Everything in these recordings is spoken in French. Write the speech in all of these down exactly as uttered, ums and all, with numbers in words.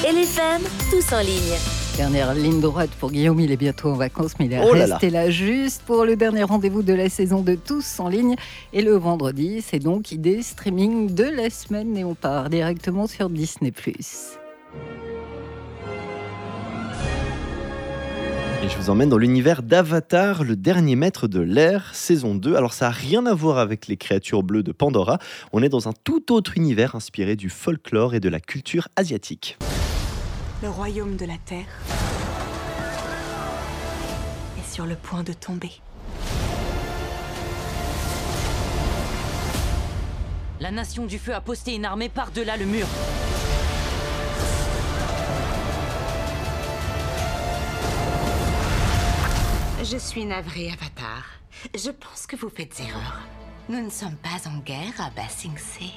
L F M, tous en ligne. Dernière ligne droite pour Guillaume, il est bientôt en vacances, mais il est Oh là resté là. là juste pour le dernier rendez-vous de la saison de Tous en ligne. Et le vendredi, c'est donc idée streaming de la semaine et on part directement sur Disney plus. Et je vous emmène dans l'univers d'Avatar, le dernier maître de l'air, saison deux. Alors ça n'a rien à voir avec les créatures bleues de Pandora. On est dans un tout autre univers inspiré du folklore et de la culture asiatique. Le royaume de la terre est sur le point de tomber. La nation du feu a posté une armée par-delà le mur. Je suis navrée, Avatar. Je pense que vous faites erreur. Nous ne sommes pas en guerre à Ba Sing Se.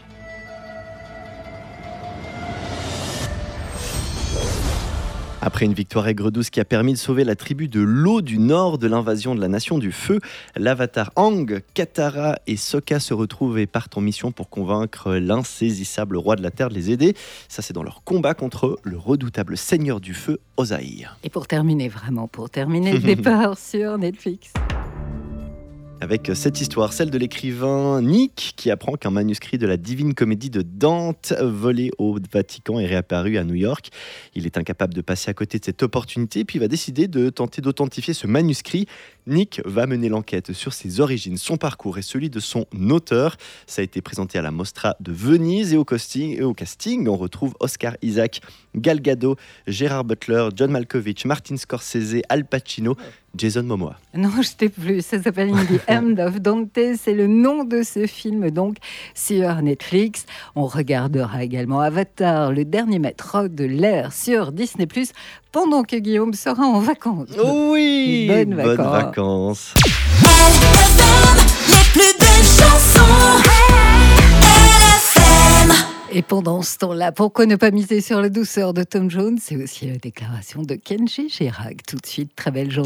Après une victoire aigre-douce qui a permis de sauver la tribu de l'eau du nord de l'invasion de la nation du feu, l'avatar Aang, Katara et Sokka se retrouvent et partent en mission pour convaincre l'insaisissable roi de la terre de les aider. Ça, c'est dans leur combat contre le redoutable seigneur du feu, Ozai. Et pour terminer, vraiment, pour terminer le départ sur Netflix. Avec cette histoire, celle de l'écrivain Nick, qui apprend qu'un manuscrit de la Divine Comédie de Dante, volé au Vatican, est réapparu à New York. Il est incapable de passer à côté de cette opportunité, puis va décider de tenter d'authentifier ce manuscrit. Nick va mener l'enquête sur ses origines, son parcours et celui de son auteur. Ça a été présenté à la Mostra de Venise et au casting, et au casting on retrouve Oscar Isaac, Gal Gadot, Gérard Butler, John Malkovich, Martin Scorsese, Al Pacino, Jason Momoa. Non, je t'ai plus. Ça s'appelle In the Hand of Dante. C'est le nom de ce film, donc, sur Netflix. On regardera également Avatar, le dernier maître de l'air, sur Disney plus, pendant que Guillaume sera en vacances. Oh oui, bonnes bonnes vacances. vacances. L F M, les plus belles chansons. L F M. Et pendant ce temps-là, pourquoi ne pas miser sur la douceur de Tom Jones? C'est aussi la déclaration de Kenji Girac. Tout de suite, très belle journée.